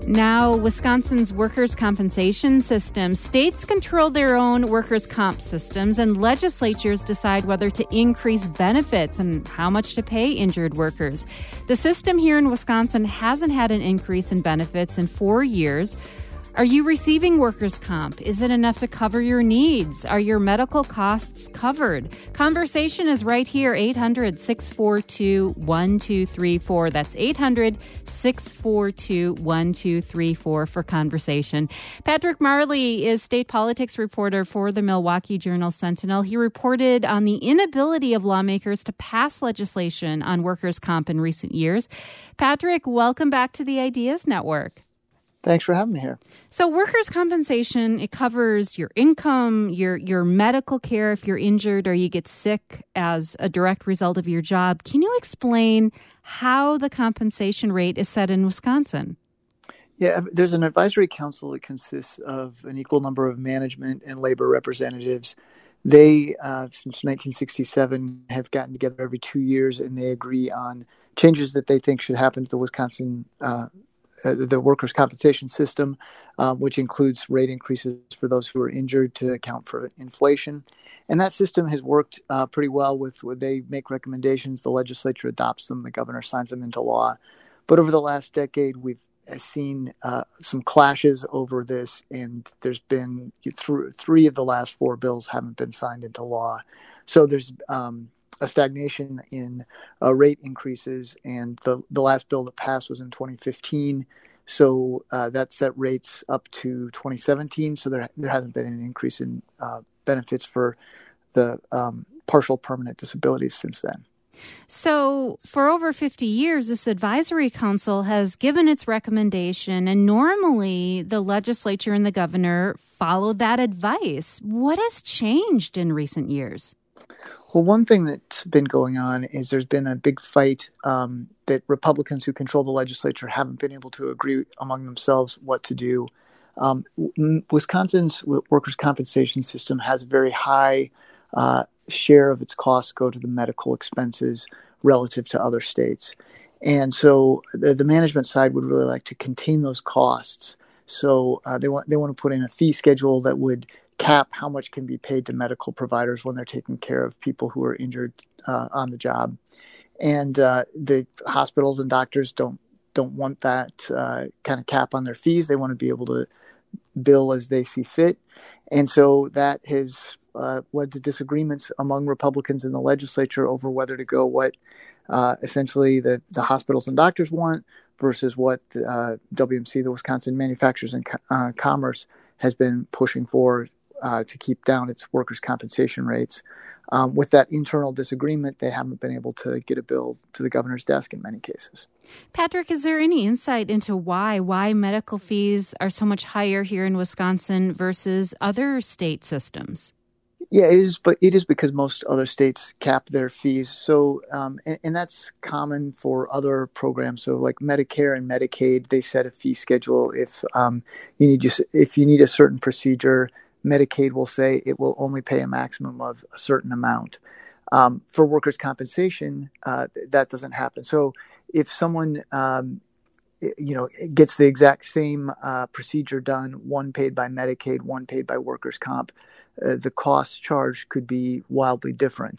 Now, Wisconsin's workers' compensation system. States control their own workers' comp systems, and legislatures decide whether to increase benefits and how much to pay injured workers. The system here in Wisconsin hasn't had an increase in benefits in 4 years. Are you receiving workers' comp? Is it enough to cover your needs? Are your medical costs covered? Conversation is right here, 800-642-1234. That's 800-642-1234 for conversation. Patrick Marley is state politics reporter for the Milwaukee Journal-Sentinel. He reported on the inability of lawmakers to pass legislation on workers' comp in recent years. Patrick, welcome back to the Ideas Network. Thanks for having me here. So workers' compensation, it covers your income, your medical care if you're injured or you get sick as a direct result of your job. Can you explain how the compensation rate is set in Wisconsin? Yeah, there's an advisory council that consists of an equal number of management and labor representatives. They, since 1967, have gotten together every 2 years, and they agree on changes that they think should happen to the Wisconsin the workers' compensation system, which includes rate increases for those who are injured to account for inflation. And that system has worked pretty well with where they make recommendations, the legislature adopts them, the governor signs them into law. But over the last decade, we've seen some clashes over this, and there's been three of the last four bills haven't been signed into law. So there's a stagnation in rate increases, and the last bill that passed was in 2015. So that set rates up to 2017. So there hasn't been an increase in benefits for the partial permanent disabilities since then. So for over 50 years, this advisory council has given its recommendation, and normally the legislature and the governor followed that advice. What has changed in recent years? Well, one thing that's been going on is there's been a big fight that Republicans who control the legislature haven't been able to agree among themselves what to do. Wisconsin's workers' compensation system has a very high share of its costs go to the medical expenses relative to other states. And so the management side would really like to contain those costs. So they want to put in a fee schedule that would cap how much can be paid to medical providers when they're taking care of people who are injured on the job. And the hospitals and doctors don't want that kind of cap on their fees. They want to be able to bill as they see fit. And so that has led to disagreements among Republicans in the legislature over whether to go what essentially the hospitals and doctors want versus what WMC, the Wisconsin Manufacturers and Commerce, has been pushing for to keep down its workers' compensation rates. With that internal disagreement, they haven't been able to get a bill to the governor's desk in many cases. Patrick, is there any insight into why medical fees are so much higher here in Wisconsin versus other state systems? Yeah, it is because most other states cap their fees. So, and that's common for other programs. So, like Medicare and Medicaid, they set a fee schedule. If you need a certain procedure, Medicaid will say it will only pay a maximum of a certain amount. For workers' compensation, that doesn't happen. So if someone gets the exact same procedure done, one paid by Medicaid, one paid by workers' comp, the cost charged could be wildly different.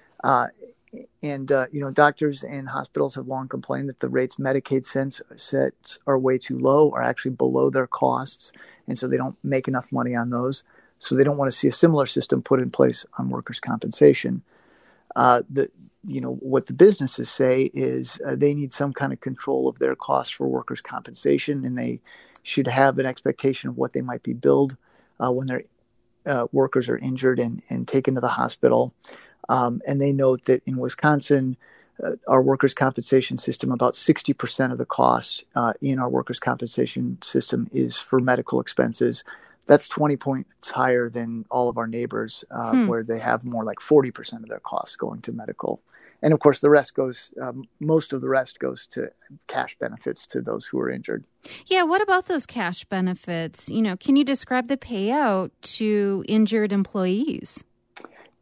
Doctors and hospitals have long complained that the rates Medicaid sets are way too low, are actually below their costs, and so they don't make enough money on those. So they don't want to see a similar system put in place on workers' compensation. What the businesses say is they need some kind of control of their costs for workers' compensation, and they should have an expectation of what they might be billed when their workers are injured and taken to the hospital. And they note that in Wisconsin, our workers' compensation system, about 60% of the costs in our workers' compensation system is for medical expenses. That's 20 points higher than all of our neighbors, where they have more like 40% of their costs going to medical. And of course, most of the rest goes to cash benefits to those who are injured. Yeah, what about those cash benefits? Can you describe the payout to injured employees?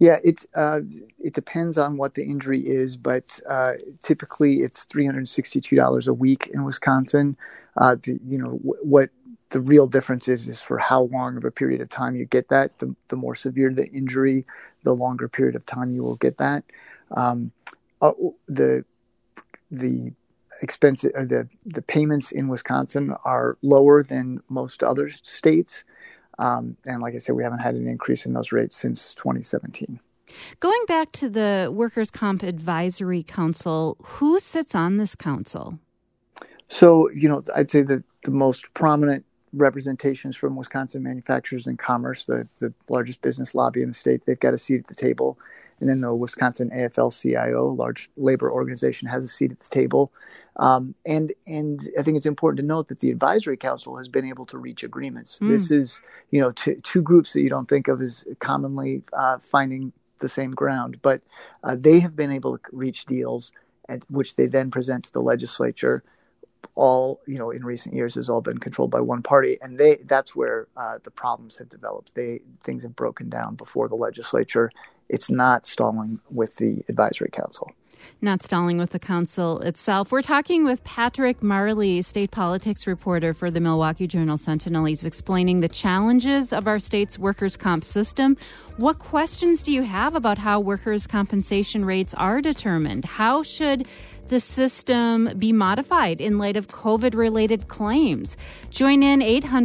Yeah, it depends on what the injury is, but typically it's $362 a week in Wisconsin. What the real difference is for how long of a period of time you get that. The more severe the injury, the longer period of time you will get that. Um, the expense or the payments in Wisconsin are lower than most other states. And like I said, we haven't had an increase in those rates since 2017. Going back to the Workers' Comp Advisory Council, who sits on this council? So, I'd say the most prominent representations from Wisconsin Manufacturers and Commerce, the largest business lobby in the state, they've got a seat at the table. And then the Wisconsin AFL-CIO, large labor organization, has a seat at the table. And I think it's important to note that the advisory council has been able to reach agreements. This is, two groups that you don't think of as commonly finding the same ground, but they have been able to reach deals, which they then present to the legislature. All, in recent years has all been controlled by one party, and that's where the problems have developed. Things have broken down before the legislature. It's not stalling with the advisory council. Not stalling with the council itself. We're talking with Patrick Marley, state politics reporter for the Milwaukee Journal-Sentinel. He's explaining the challenges of our state's workers' comp system. What questions do you have about how workers' compensation rates are determined? How should the system be modified in light of COVID-related claims? Join in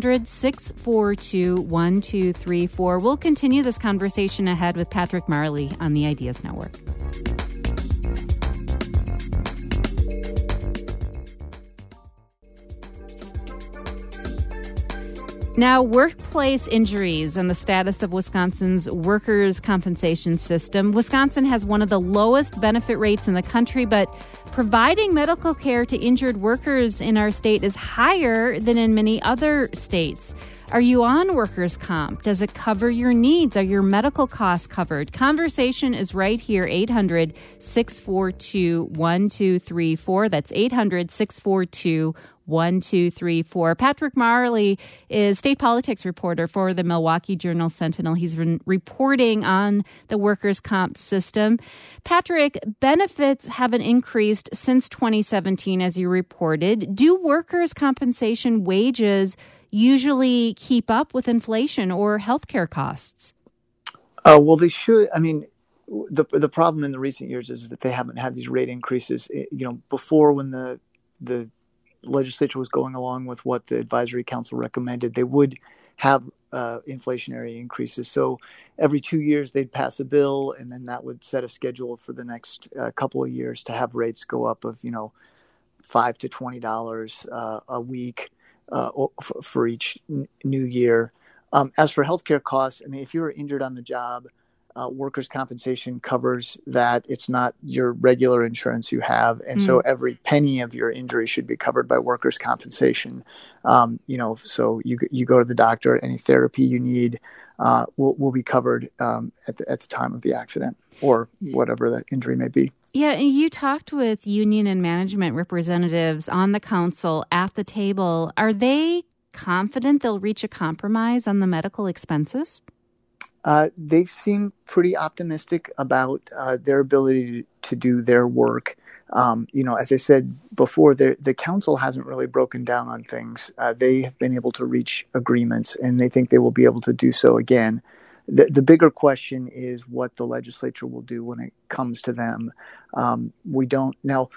800-642-1234. We'll continue this conversation ahead with Patrick Marley on the Ideas Network. Now, workplace injuries and the status of Wisconsin's workers' compensation system. Wisconsin has one of the lowest benefit rates in the country, but providing medical care to injured workers in our state is higher than in many other states. Are you on workers' comp? Does it cover your needs? Are your medical costs covered? Conversation is right here, 800-642-1234. That's 800-642-1234. Patrick Marley is state politics reporter for the Milwaukee Journal-Sentinel. He's been reporting on the workers' comp system. Patrick, benefits haven't increased since 2017, as you reported. Do workers' compensation wages usually keep up with inflation or healthcare costs? Well, they should. I mean, the problem in the recent years is that they haven't had these rate increases. Before, when the legislature was going along with what the advisory council recommended, they would have inflationary increases. So every 2 years they'd pass a bill, and then that would set a schedule for the next couple of years to have rates go up of $5 to $20 a week for each new year. As for healthcare costs, I mean, if you're injured on the job, workers' compensation covers that. It's not your regular insurance you have. And so every penny of your injury should be covered by workers' compensation. So you go to the doctor, any therapy you need will be covered at the time of the accident or whatever the injury may be. Yeah, and you talked with union and management representatives on the council at the table. Are they confident they'll reach a compromise on the medical expenses? They seem pretty optimistic about their ability to do their work. As I said before, the council hasn't really broken down on things. They have been able to reach agreements, and they think they will be able to do so again. The bigger question is what the legislature will do when it comes to them. We don't now.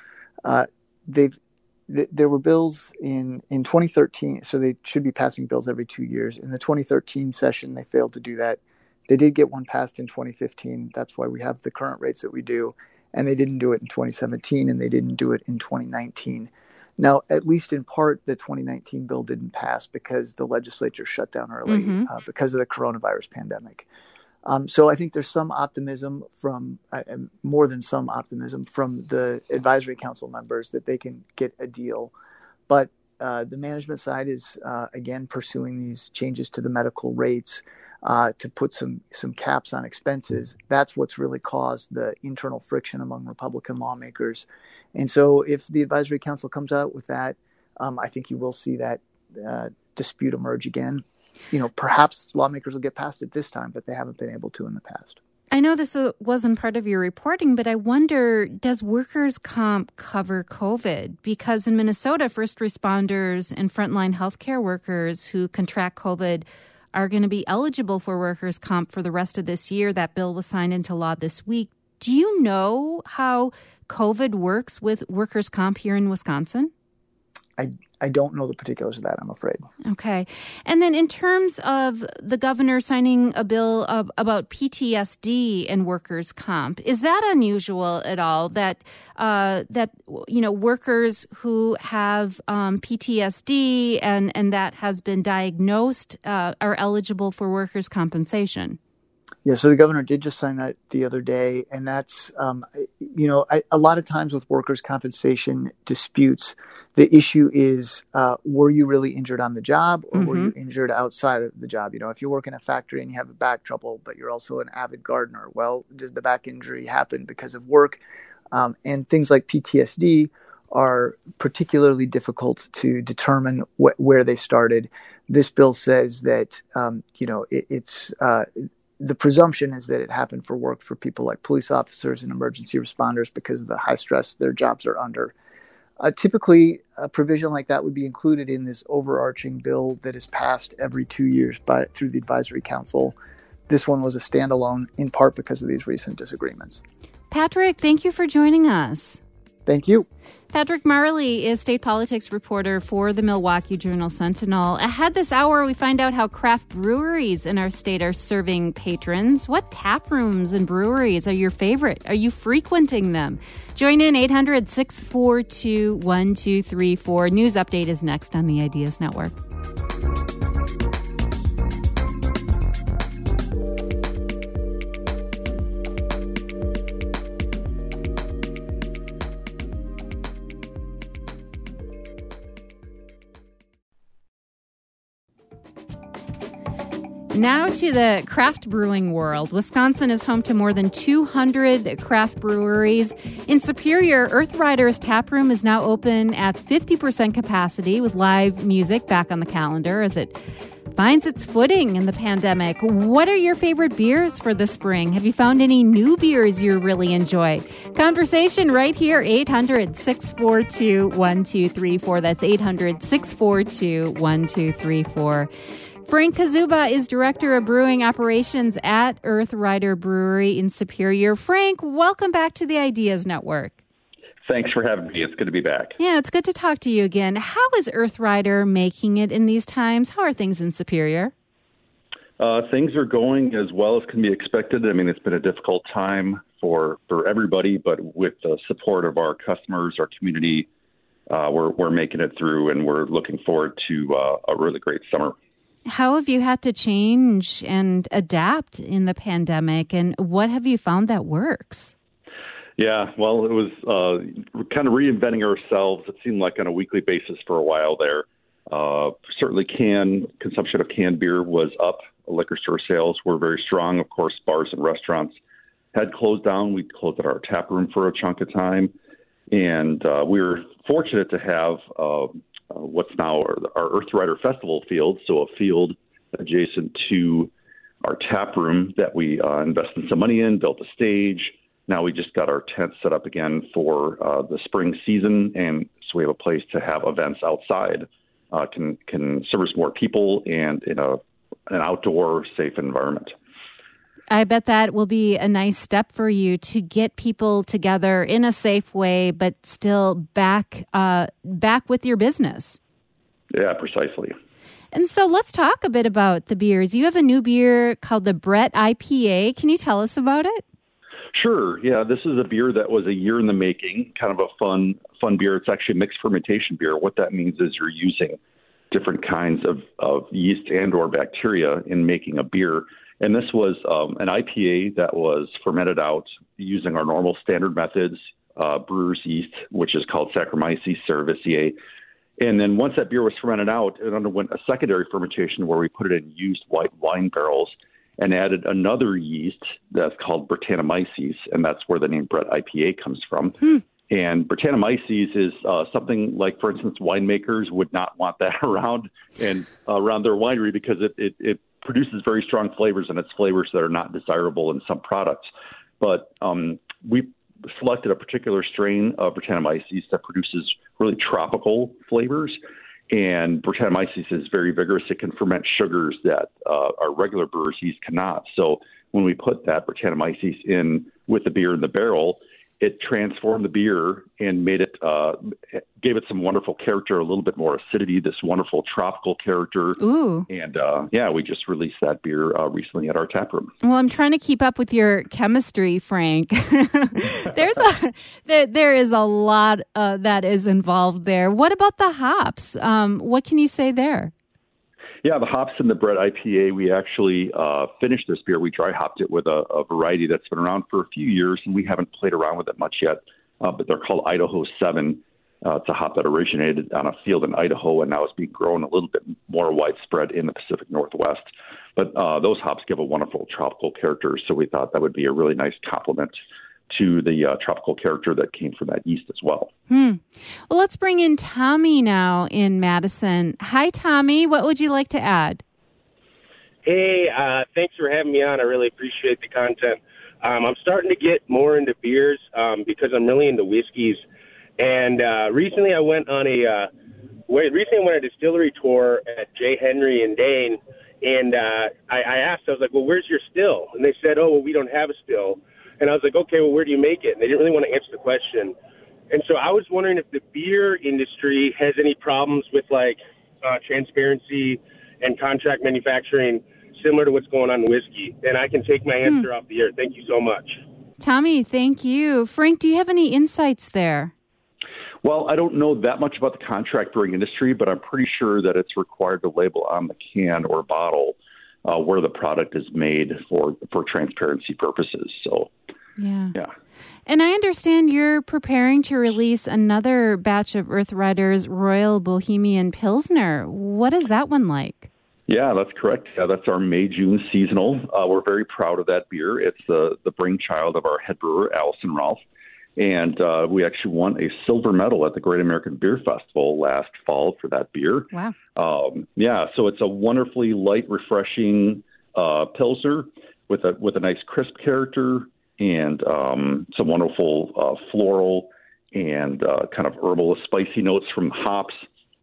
There were bills in 2013, so they should be passing bills every 2 years. In the 2013 session, they failed to do that. They did get one passed in 2015. That's why we have the current rates that we do. And they didn't do it in 2017, and they didn't do it in 2019. Now, at least in part, the 2019 bill didn't pass because the legislature shut down early because of the coronavirus pandemic. So I think there's some optimism more than some optimism from the advisory council members that they can get a deal. But the management side is, again, pursuing these changes to the medical rates to put some caps on expenses. That's what's really caused the internal friction among Republican lawmakers. And so if the advisory council comes out with that, I think you will see that dispute emerge again. Perhaps lawmakers will get past it this time, but they haven't been able to in the past. I know this wasn't part of your reporting, but I wonder, does workers' comp cover COVID? Because in Minnesota, first responders and frontline healthcare workers who contract COVID are going to be eligible for workers' comp for the rest of this year. That bill was signed into law this week. Do you know how COVID works with workers' comp here in Wisconsin? I don't know the particulars of that, I'm afraid. Okay. And then in terms of the governor signing a bill about PTSD and workers' comp, is that unusual at all that workers who have PTSD and that has been diagnosed are eligible for workers' compensation? Yeah, so the governor did just sign that the other day, and that's, a lot of times with workers' compensation disputes, the issue is, were you really injured on the job or were you injured outside of the job? If you work in a factory and you have a back trouble, but you're also an avid gardener, well, does the back injury happen because of work? And things like PTSD are particularly difficult to determine where they started. This bill says that, the presumption is that it happened for people like police officers and emergency responders because of the high stress their jobs are under. Typically, a provision like that would be included in this overarching bill that is passed every 2 years through the Advisory Council. This one was a standalone, in part because of these recent disagreements. Patrick, thank you for joining us. Thank you. Patrick Marley is state politics reporter for the Milwaukee Journal-Sentinel. Ahead this hour, we find out how craft breweries in our state are serving patrons. What tap rooms and breweries are your favorite? Are you frequenting them? Join in 800-642-1234. News Update is next on the Ideas Network. Now to the craft brewing world. Wisconsin is home to more than 200 craft breweries. In Superior, Earth Riders Tap Room is now open at 50% capacity with live music back on the calendar as it finds its footing in the pandemic. What are your favorite beers for the spring? Have you found any new beers you really enjoy? Conversation right here, 800-642-1234. That's 800-642-1234. Frank Kazuba is Director of Brewing Operations at Earth Rider Brewery in Superior. Frank, welcome back to the Ideas Network. Thanks for having me. It's good to be back. Yeah, it's good to talk to you again. How is Earth Rider making it in these times? How are things in Superior? Things are going as well as can be expected. I mean, it's been a difficult time for everybody, but with the support of our customers, our community, we're making it through, and we're looking forward to a really great summer. How have you had to change and adapt in the pandemic, and what have you found that works? Yeah, well, it was kind of reinventing ourselves. It seemed like on a weekly basis for a while there. Certainly consumption of canned beer was up. Liquor store sales were very strong. Of course, bars and restaurants had closed down. We closed at our tap room for a chunk of time. And we were fortunate to have what's now our Earth Rider Festival field, so a field adjacent to our tap room that we invested some money in, built a stage. Now we just got our tent set up again for the spring season, and so we have a place to have events outside, can service more people and in an outdoor, safe environment. I bet that will be a nice step for you to get people together in a safe way, but still back with your business. Yeah, precisely. And so let's talk a bit about the beers. You have a new beer called the Brett IPA. Can you tell us about it? Sure. Yeah, this is a beer that was a year in the making, kind of a fun beer. It's actually a mixed fermentation beer. What that means is you're using different kinds of yeast and or bacteria in making a beer. And this was an IPA that was fermented out using our normal standard methods, brewer's yeast, which is called Saccharomyces cerevisiae. And then once that beer was fermented out, it underwent a secondary fermentation where we put it in used white wine barrels and added another yeast that's called Brettanomyces, and that's where the name Brett IPA comes from. And Brettanomyces is something like, for instance, winemakers would not want that around their winery because it produces very strong flavors, and it's flavors that are not desirable in some products. But we selected a particular strain of Brettanomyces that produces really tropical flavors. And Brettanomyces is very vigorous. It can ferment sugars that our regular brewers yeast cannot. So when we put that Brettanomyces in with the beer in the barrel, it transformed the beer and made it, gave it some wonderful character, a little bit more acidity, this wonderful tropical character. Ooh. And we just released that beer recently at our tap room. Well, I'm trying to keep up with your chemistry, Frank. There is a lot that is involved there. What about the hops? What can you say there? Yeah, the hops in the Brett IPA, we actually finished this beer. We dry hopped it with a variety that's been around for a few years, and we haven't played around with it much yet. But they're called Idaho 7. It's a hop that originated on a field in Idaho, and now it's being grown a little bit more widespread in the Pacific Northwest. But those hops give a wonderful tropical character, so we thought that would be a really nice complement to the tropical character that came from that yeast as well. Well, let's bring in Tommy now in Madison. Hi, Tommy. What would you like to add? Hey, thanks for having me on. I really appreciate the content. I'm starting to get more into beers because I'm really into whiskeys. And recently I went on a distillery tour at J. Henry and Dane, and I asked, I was like, well, where's your still? And they said, oh, well, we don't have a still. And I was like, okay, well, where do you make it? And they didn't really want to answer the question. And so I was wondering if the beer industry has any problems with, like, transparency and contract manufacturing similar to what's going on in whiskey. And I can take my answer off the air. Thank you so much. Tommy, thank you. Frank, do you have any insights there? Well, I don't know that much about the contract brewing industry, but I'm pretty sure that it's required to label on the can or bottle where the product is made for transparency purposes. So, yeah. And I understand you're preparing to release another batch of Earth Riders Royal Bohemian Pilsner. What is that one like? Yeah, that's correct. Yeah, that's our May-June seasonal. We're very proud of that beer. It's the brainchild of our head brewer, Allison Rolfe. And we actually won a silver medal at the Great American Beer Festival last fall for that beer. Wow. So it's a wonderfully light, refreshing Pilsner with a nice crisp character and some wonderful floral and kind of herbal, spicy notes from hops.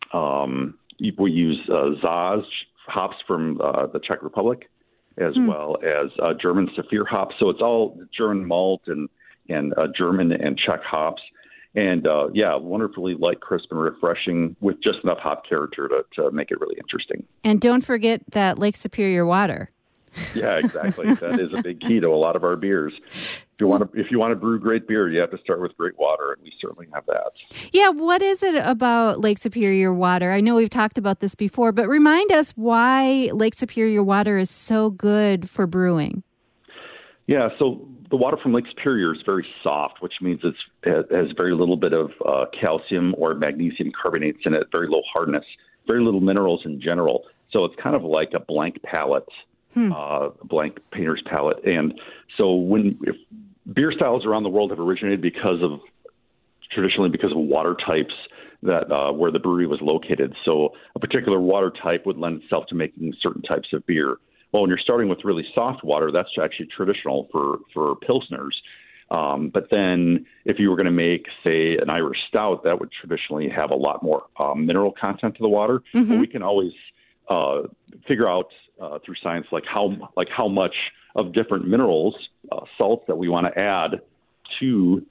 We use Zaz hops from the Czech Republic, as well as German Saphir hops. So it's all German malt and German and Czech hops. And, wonderfully light, crisp, and refreshing with just enough hop character to make it really interesting. And don't forget that Lake Superior water. Yeah, exactly. That is a big key to a lot of our beers. If you want to brew great beer, you have to start with great water, and we certainly have that. Yeah, what is it about Lake Superior water? I know we've talked about this before, but remind us why Lake Superior water is so good for brewing. Yeah, so the water from Lake Superior is very soft, which means it has very little bit of calcium or magnesium carbonates in it, very low hardness, very little minerals in general. So it's kind of like a blank palette, a blank painter's palette. And so if beer styles around the world have originated traditionally because of water types that where the brewery was located. So a particular water type would lend itself to making certain types of beer. Well, when you're starting with really soft water, that's actually traditional for Pilsners. But then if you were going to make, say, an Irish stout, that would traditionally have a lot more mineral content to the water. Mm-hmm. But we can always figure out through science how much of different minerals, salts that we want to add to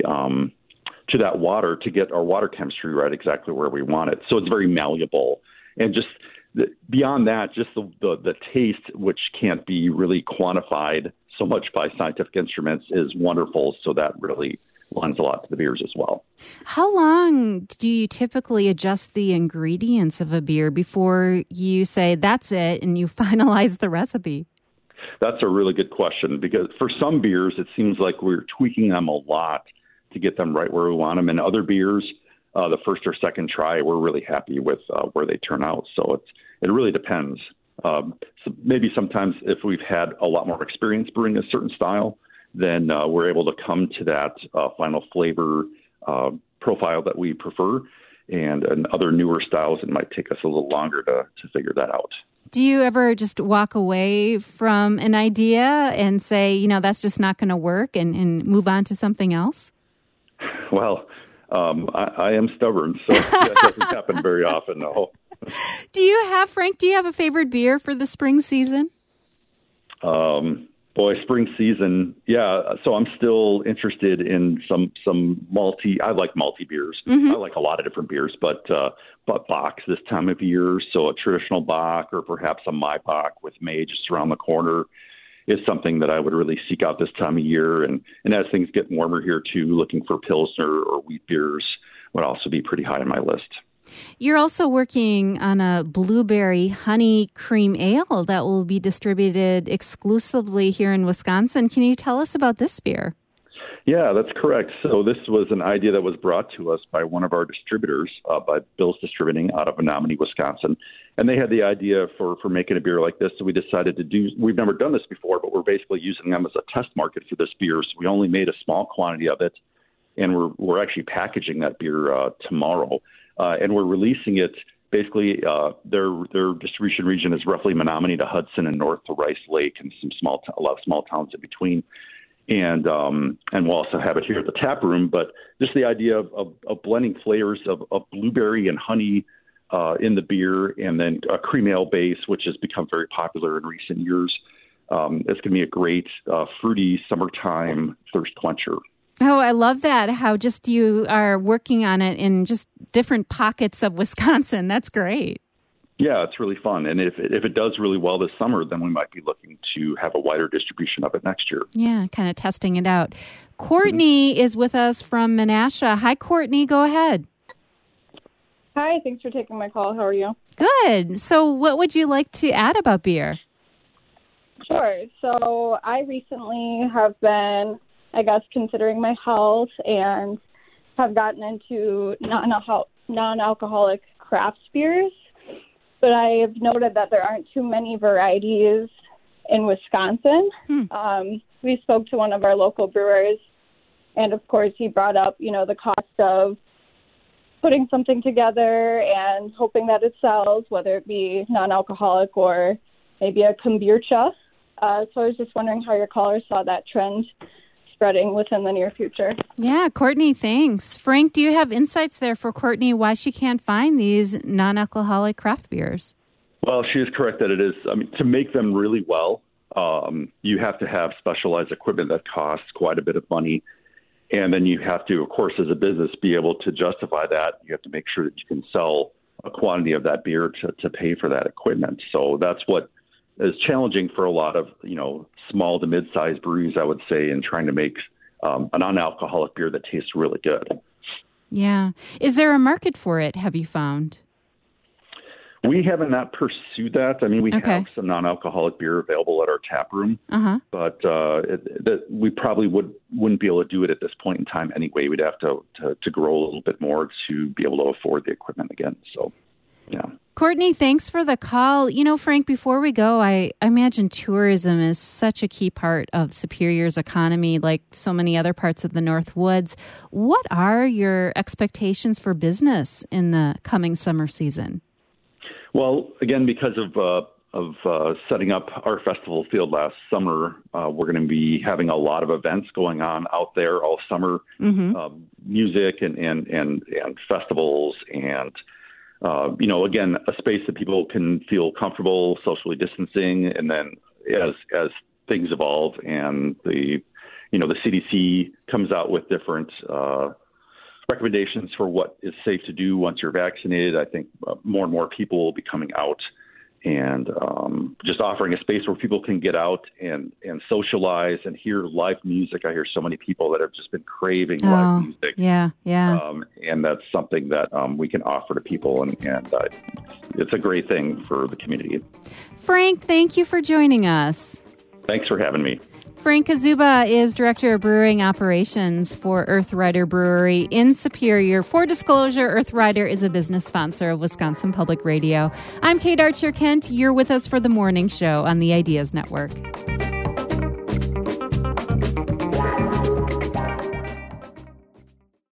to that water to get our water chemistry right exactly where we want it. So it's very malleable. And just beyond that, just the taste, which can't be really quantified so much by scientific instruments, is wonderful. So that really lends a lot to the beers as well. How long do you typically adjust the ingredients of a beer before you say that's it and you finalize the recipe? That's a really good question, because for some beers, it seems like we're tweaking them a lot to get them right where we want them. And other beers, the first or second try, we're really happy with where they turn out. So it really depends. So maybe sometimes if we've had a lot more experience brewing a certain style, then we're able to come to that final flavor profile that we prefer. And in other newer styles, it might take us a little longer to figure that out. do you ever just walk away from an idea and say, that's just not going to work and move on to something else? Well, I am stubborn, so that doesn't happen very often, no. Frank, do you have a favorite beer for the spring season? Spring season, yeah. So I'm still interested in some malty. I like malty beers. Mm-hmm. I like a lot of different beers, but Bock this time of year. So a traditional Bock or perhaps a Maibock with May just around the corner is something that I would really seek out this time of year. And as things get warmer here too, looking for Pilsner or wheat beers would also be pretty high on my list. You're also working on a blueberry honey cream ale that will be distributed exclusively here in Wisconsin. Can you tell us about this beer? Yeah, that's correct. So this was an idea that was brought to us by one of our distributors, by Bill's Distributing out of Menominee, Wisconsin. And they had the idea for making a beer like this. So we decided we've never done this before, but we're basically using them as a test market for this beer. So we only made a small quantity of it, and we're actually packaging that beer tomorrow. And we're releasing it. Basically, their distribution region is roughly Menominee to Hudson and north to Rice Lake, and a lot of small towns in between. And we'll also have it here at the tap room. But just the idea of blending flavors of blueberry and honey in the beer, and then a cream ale base, which has become very popular in recent years. It's going to be a great fruity summertime thirst quencher. Oh, I love that, how just you are working on it in just different pockets of Wisconsin. That's great. Yeah, it's really fun. And if it does really well this summer, then we might be looking to have a wider distribution of it next year. Yeah, kind of testing it out. Courtney is with us from Menasha. Hi, Courtney. Go ahead. Hi, thanks for taking my call. How are you? Good. So what would you like to add about beer? Sure. So I recently have been, considering my health and have gotten into non-alcoholic craft beers. But I have noted that there aren't too many varieties in Wisconsin. We spoke to one of our local brewers, and of course he brought up, the cost of putting something together and hoping that it sells, whether it be non-alcoholic or maybe a kombucha. So I was just wondering how your caller saw that trend spreading within the near future. Yeah, Courtney, thanks. Frank, do you have insights there for Courtney why she can't find these non-alcoholic craft beers? Well, she is correct that it is. To make them really well, you have to have specialized equipment that costs quite a bit of money. And then you have to, of course, as a business, be able to justify that. You have to make sure that you can sell a quantity of that beer to pay for that equipment. So that's what is challenging for a lot of, small to mid-sized breweries, I would say, in trying to make a non-alcoholic beer that tastes really good. Yeah. Is there a market for it, have you found? We haven't not pursued that. We have some non-alcoholic beer available at our tap room, but we probably wouldn't be able to do it at this point in time anyway. We'd have to grow a little bit more to be able to afford the equipment again. So, yeah. Courtney, thanks for the call. Frank, before we go, I imagine tourism is such a key part of Superior's economy, like so many other parts of the North Woods. What are your expectations for business in the coming summer season? Well, again, because of setting up our festival field last summer, we're going to be having a lot of events going on out there all summer, music and festivals and, again, a space that people can feel comfortable socially distancing. And then as things evolve and the CDC comes out with different recommendations for what is safe to do once you're vaccinated, I think more and more people will be coming out and just offering a space where people can get out and socialize and hear live music. I hear so many people that have just been craving live music. Yeah. And that's something that we can offer to people, and it's a great thing for the community. Frank, thank you for joining us. Thanks for having me. Frank Kazuba is Director of Brewing Operations for Earth Rider Brewery in Superior. For disclosure, Earth Rider is a business sponsor of Wisconsin Public Radio. I'm Kate Archer-Kent. You're with us for the morning show on the Ideas Network.